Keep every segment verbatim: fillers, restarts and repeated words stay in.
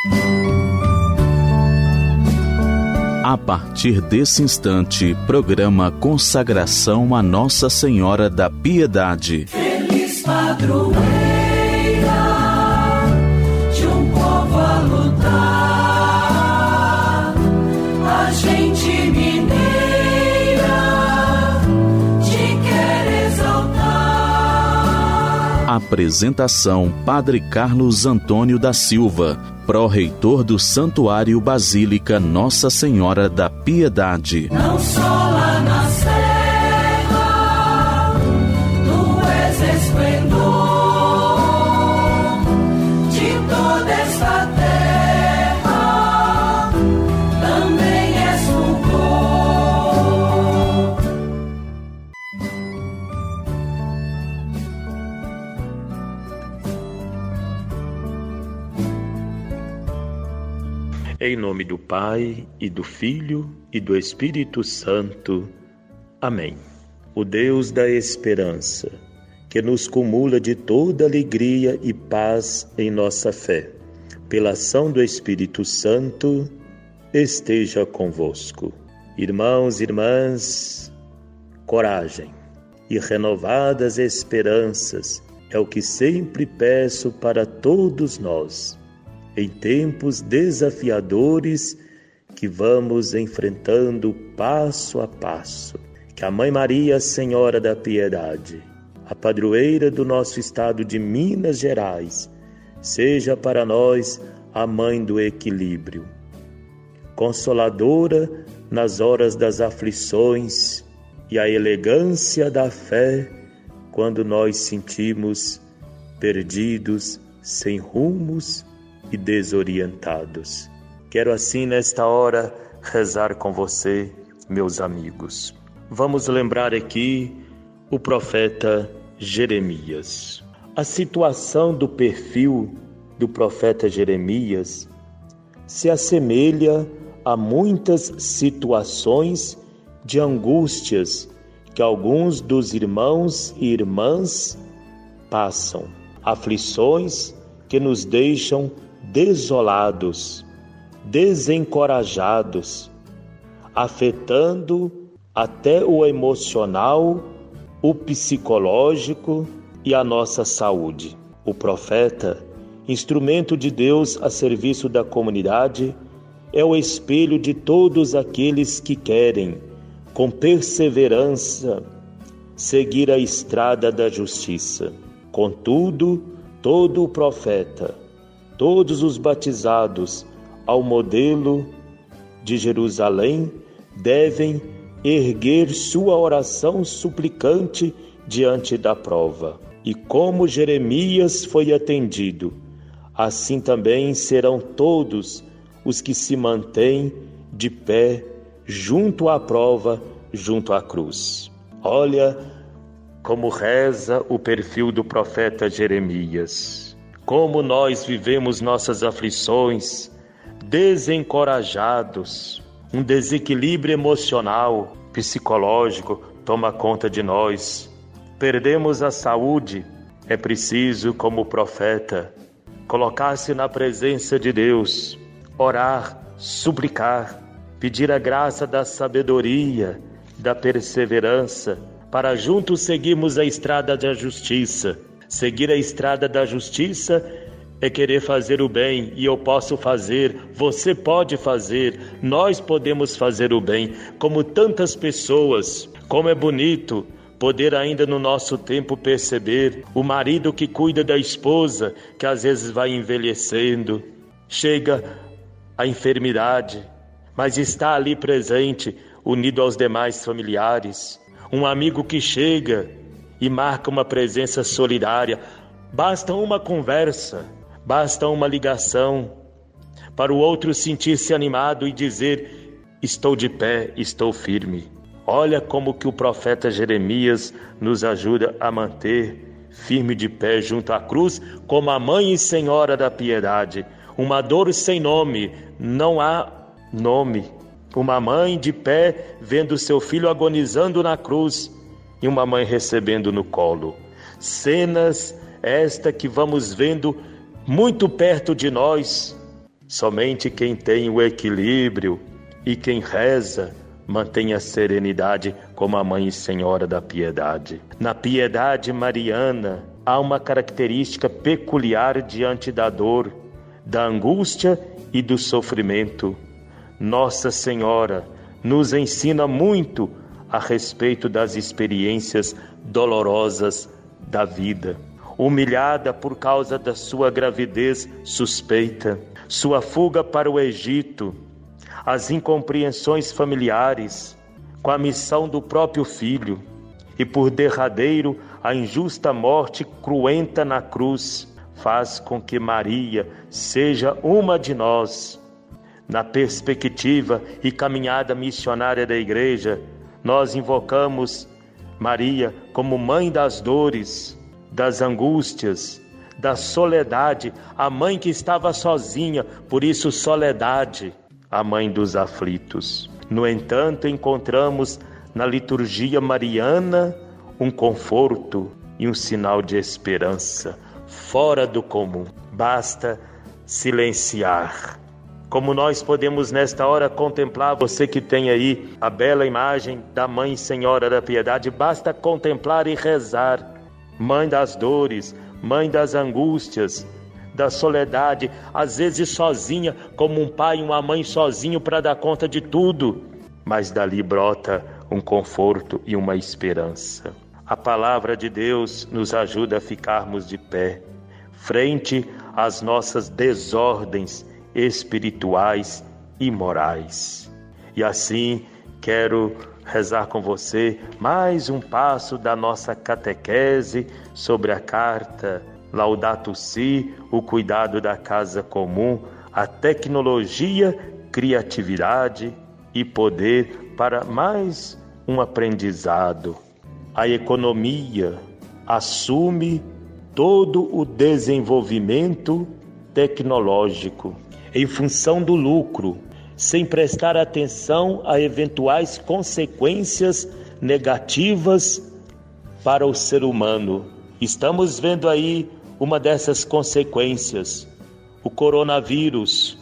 A partir desse instante, programa Consagração a Nossa Senhora da Piedade. Feliz padroeira de um povo a lutar, a gente mineira te quer exaltar. Apresentação: Padre Carlos Antônio da Silva, pró-reitor do Santuário Basílica Nossa Senhora da Piedade. Não só lá na serra, tu és esplendor de toda esta terra, também és fulgor. Em nome do Pai, e do Filho, e do Espírito Santo. Amém. O Deus da esperança, que nos cumula de toda alegria e paz em nossa fé, pela ação do Espírito Santo, esteja convosco. Irmãos e irmãs, coragem e renovadas esperanças é o que sempre peço para todos nós, em tempos desafiadores que vamos enfrentando passo a passo. Que a Mãe Maria, Senhora da Piedade, a padroeira do nosso estado de Minas Gerais, seja para nós a Mãe do equilíbrio, consoladora nas horas das aflições e a elegância da fé quando nós sentimos perdidos, sem rumos e desorientados. Quero assim nesta hora rezar com você, meus amigos. Vamos lembrar aqui o profeta Jeremias. A situação do perfil do profeta Jeremias se assemelha a muitas situações de angústias que alguns dos irmãos e irmãs passam. Aflições que nos deixam desolados, desencorajados, afetando até o emocional, o psicológico e a nossa saúde. O profeta, instrumento de Deus a serviço da comunidade, é o espelho de todos aqueles que querem, com perseverança, seguir a estrada da justiça. Contudo, todo o profeta, todos os batizados ao modelo de Jerusalém devem erguer sua oração suplicante diante da prova. E como Jeremias foi atendido, assim também serão todos os que se mantêm de pé junto à prova, junto à cruz. Olha como reza o perfil do profeta Jeremias. Como nós vivemos nossas aflições, desencorajados, um desequilíbrio emocional, psicológico toma conta de nós. Perdemos a saúde, é preciso, como o profeta, colocar-se na presença de Deus, orar, suplicar, pedir a graça da sabedoria, da perseverança, para juntos seguirmos a estrada da justiça. Seguir a estrada da justiça é querer fazer o bem, e eu posso fazer, você pode fazer, nós podemos fazer o bem, como tantas pessoas. Como é bonito poder ainda no nosso tempo perceber o marido que cuida da esposa, que às vezes vai envelhecendo, chega a enfermidade, mas está ali presente, unido aos demais familiares. Um amigo que chega e marca uma presença solidária. Basta uma conversa, basta uma ligação, para o outro sentir-se animado e dizer: estou de pé, estou firme. Olha como que o profeta Jeremias nos ajuda a manter firme de pé junto à cruz, como a Mãe e Senhora da Piedade. Uma dor sem nome, não há nome. Uma mãe de pé vendo seu filho agonizando na cruz e uma mãe recebendo no colo. Cenas esta que vamos vendo muito perto de nós, Somente quem tem o equilíbrio e quem reza mantém a serenidade como a Mãe e Senhora da Piedade. Na piedade mariana há uma característica peculiar diante da dor, da angústia e do sofrimento. Nossa Senhora nos ensina muito a respeito das experiências dolorosas da vida. Humilhada por causa da sua gravidez suspeita, sua fuga para o Egito, as incompreensões familiares, com a missão do próprio filho, e por derradeiro a injusta morte cruenta na cruz, faz com que Maria seja uma de nós. Na perspectiva e caminhada missionária da Igreja, nós invocamos Maria como Mãe das dores, das angústias, da soledade, a mãe que estava sozinha, por isso soledade, a mãe dos aflitos. No entanto, encontramos na liturgia mariana um conforto e um sinal de esperança fora do comum. Basta silenciar. Como nós podemos nesta hora contemplar, você que tem aí a bela imagem da Mãe Senhora da Piedade, basta contemplar e rezar. Mãe das dores, Mãe das angústias, da soledade, às vezes sozinha, como um pai e uma mãe sozinho para dar conta de tudo. Mas dali brota um conforto e uma esperança. A palavra de Deus nos ajuda a ficarmos de pé, frente às nossas desordens espirituais e morais. E assim quero rezar com você mais um passo da nossa catequese sobre a carta Laudato Si, o cuidado da casa comum, a tecnologia, criatividade e poder para mais um aprendizado. A economia assume todo o desenvolvimento tecnológico em função do lucro, sem prestar atenção a eventuais consequências negativas para o ser humano. Estamos vendo aí uma dessas consequências, o coronavírus,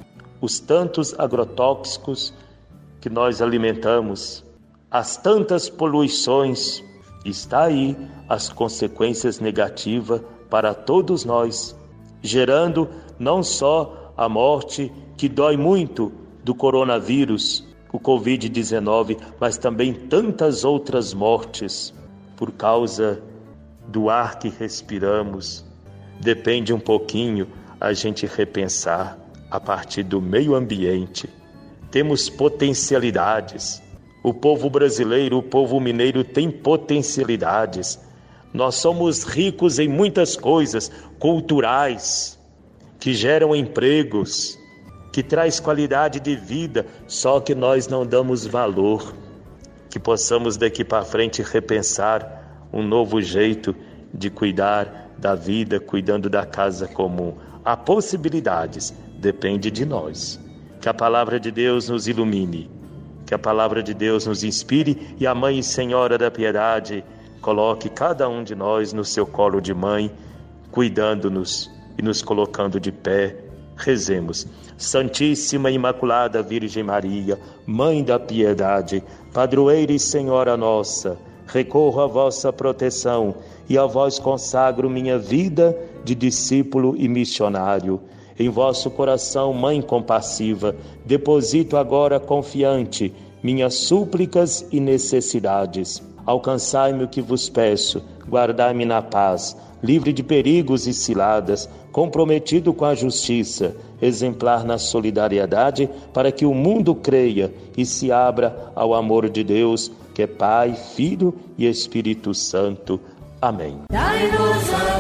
os tantos agrotóxicos que nós alimentamos, as tantas poluições. Está aí as consequências negativas para todos nós, gerando não só a morte, que dói muito, do coronavírus, o covid dezenove, mas também tantas outras mortes por causa do ar que respiramos. Depende um pouquinho a gente repensar a partir do meio ambiente. Temos potencialidades. O povo brasileiro, o povo mineiro tem potencialidades. Nós somos ricos em muitas coisas culturais, que geram empregos, que traz qualidade de vida, só que nós não damos valor. Que possamos daqui para frente repensar um novo jeito de cuidar da vida, cuidando da casa comum. Há possibilidades, depende de nós. Que a palavra de Deus nos ilumine, que a palavra de Deus nos inspire e a Mãe e Senhora da Piedade coloque cada um de nós no seu colo de mãe, cuidando-nos e nos colocando de pé. Rezemos. Santíssima Imaculada Virgem Maria, Mãe da Piedade, Padroeira e Senhora nossa, recorro à vossa proteção e a vós consagro minha vida de discípulo e missionário. Em vosso coração, Mãe compassiva, deposito agora confiante minhas súplicas e necessidades. Alcançai-me o que vos peço, guardai-me na paz, livre de perigos e ciladas, comprometido com a justiça, exemplar na solidariedade, para que o mundo creia e se abra ao amor de Deus, que é Pai, Filho e Espírito Santo. Amém. Dai-nos a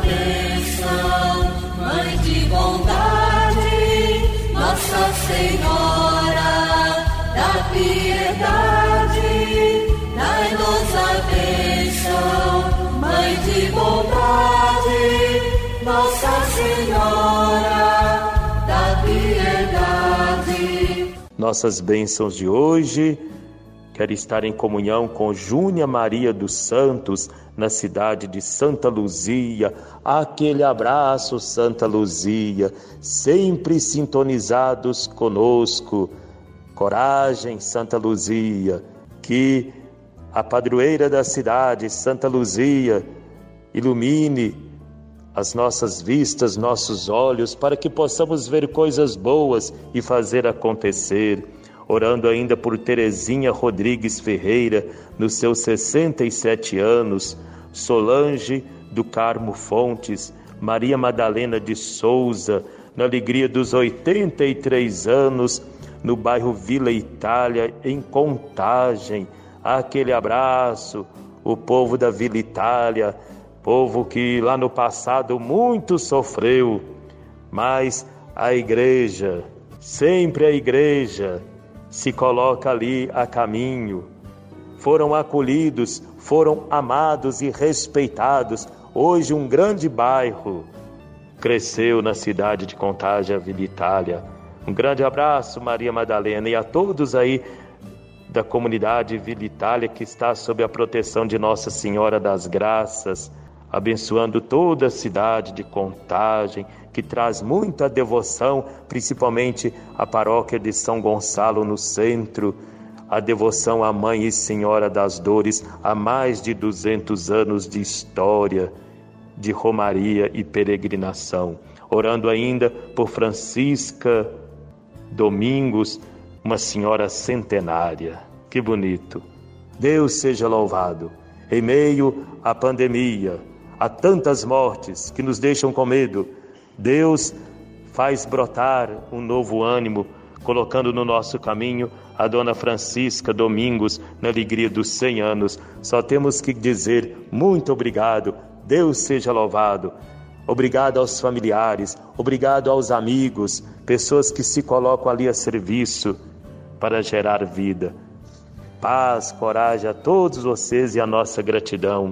bênção, Mãe de bondade, Nossa Senhora da Piedade. Dai-nos a bênção, Mãe de bondade, Nossa Senhora da Piedade. Nossas bênçãos de hoje, quero estar em comunhão com Júnia Maria dos Santos, na cidade de Santa Luzia. Aquele abraço, Santa Luzia, sempre sintonizados conosco. Coragem, Santa Luzia, que a padroeira da cidade, Santa Luzia, ilumine as nossas vistas, nossos olhos, para que possamos ver coisas boas e fazer acontecer. Orando ainda por Terezinha Rodrigues Ferreira, nos seus sessenta e sete anos, Solange do Carmo Fontes, Maria Madalena de Souza, na alegria dos oitenta e três anos, no bairro Vila Itália, em Contagem. Aquele abraço, o povo da Vila Itália, povo que lá no passado muito sofreu, mas a igreja, sempre a igreja, se coloca ali a caminho. Foram acolhidos, foram amados e respeitados. Hoje um grande bairro cresceu na cidade de Contagem, a Vila Itália. Um grande abraço, Maria Madalena, e a todos aí da comunidade Vila Itália que está sob a proteção de Nossa Senhora das Graças, abençoando toda a cidade de Contagem, que traz muita devoção, principalmente a paróquia de São Gonçalo no centro, a devoção à Mãe e Senhora das Dores, há mais de duzentos anos de história, de romaria e peregrinação. Orando ainda por Francisca Domingos, uma senhora centenária. Que bonito! Deus seja louvado. Em meio à pandemia, há tantas mortes que nos deixam com medo, Deus faz brotar um novo ânimo, colocando no nosso caminho a Dona Francisca Domingos, na alegria dos cem anos. Só temos que dizer muito obrigado, Deus seja louvado. Obrigado aos familiares, obrigado aos amigos, pessoas que se colocam ali a serviço para gerar vida. Paz, coragem a todos vocês e a nossa gratidão.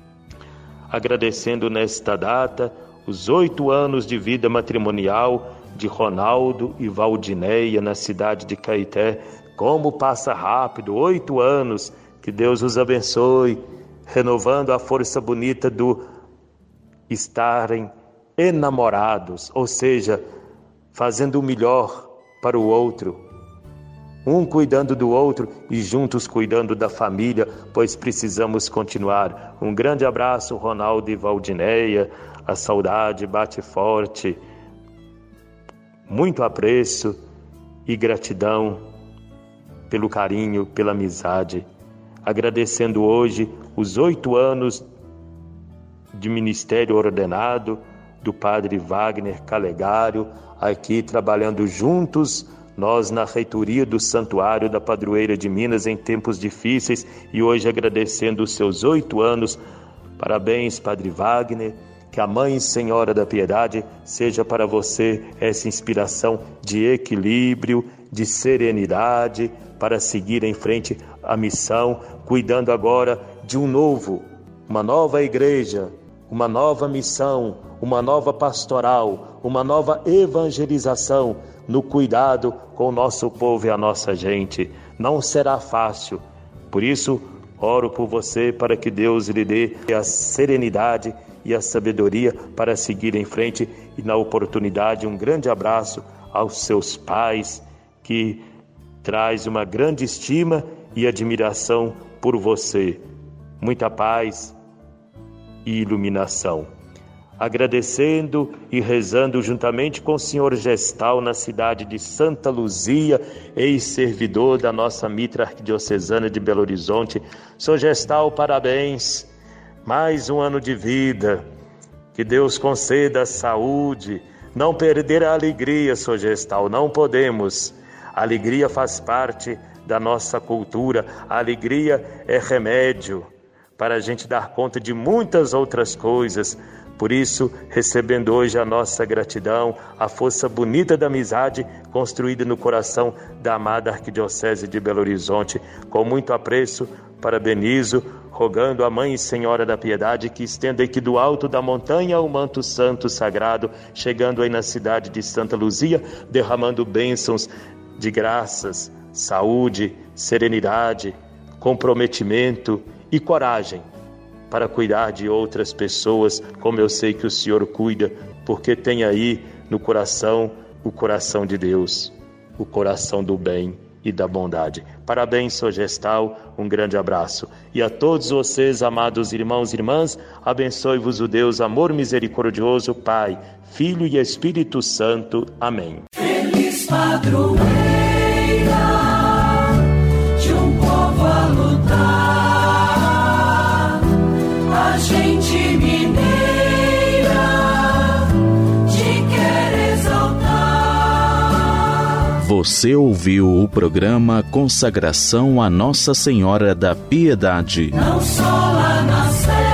Agradecendo nesta data os oito anos de vida matrimonial de Ronaldo e Valdineia na cidade de Caeté. Como passa rápido, oito anos, que Deus os abençoe, renovando a força bonita do estarem enamorados, ou seja, fazendo o melhor para o outro, um cuidando do outro e juntos cuidando da família, pois precisamos continuar. Um grande abraço, Ronaldo e Valdineia, a saudade bate forte, muito apreço e gratidão pelo carinho, pela amizade, agradecendo hoje os oito anos de ministério ordenado do Padre Wagner Calegário, aqui trabalhando juntos, nós na reitoria do Santuário da Padroeira de Minas em tempos difíceis, e hoje agradecendo os seus oito anos. Parabéns, Padre Wagner, que a Mãe Senhora da Piedade seja para você essa inspiração de equilíbrio, de serenidade, para seguir em frente a missão, cuidando agora de um novo, uma nova igreja, uma nova missão, uma nova pastoral, uma nova evangelização, no cuidado com o nosso povo e a nossa gente. Não será fácil, por isso oro por você para que Deus lhe dê a serenidade e a sabedoria para seguir em frente, e na oportunidade um grande abraço aos seus pais, que traz uma grande estima e admiração por você. Muita paz e iluminação. Agradecendo e rezando juntamente com o senhor Gestal na cidade de Santa Luzia, ex-servidor da nossa mitra arquidiocesana de Belo Horizonte. senhor Gestal, parabéns, mais um ano de vida, que Deus conceda saúde, não perder a alegria, senhor Gestal, não podemos. A alegria faz parte da nossa cultura, a alegria é remédio para a gente dar conta de muitas outras coisas. Por isso, recebendo hoje a nossa gratidão, a força bonita da amizade construída no coração da amada Arquidiocese de Belo Horizonte, com muito apreço, parabenizo, rogando a Mãe e Senhora da Piedade que estenda aqui do alto da montanha o manto santo sagrado, chegando aí na cidade de Santa Luzia, derramando bênçãos de graças, saúde, serenidade, comprometimento e coragem para cuidar de outras pessoas, como eu sei que o Senhor cuida, porque tem aí no coração o coração de Deus, o coração do bem e da bondade. Parabéns, Sor Gestal, um grande abraço. E a todos vocês, amados irmãos e irmãs, abençoe-vos o Deus amor misericordioso, Pai, Filho e Espírito Santo. Amém. Feliz padroeira de um povo a lutar, a gente mineira te quer exaltar. Você ouviu o programa Consagração a Nossa Senhora da Piedade. Não só lá na Sé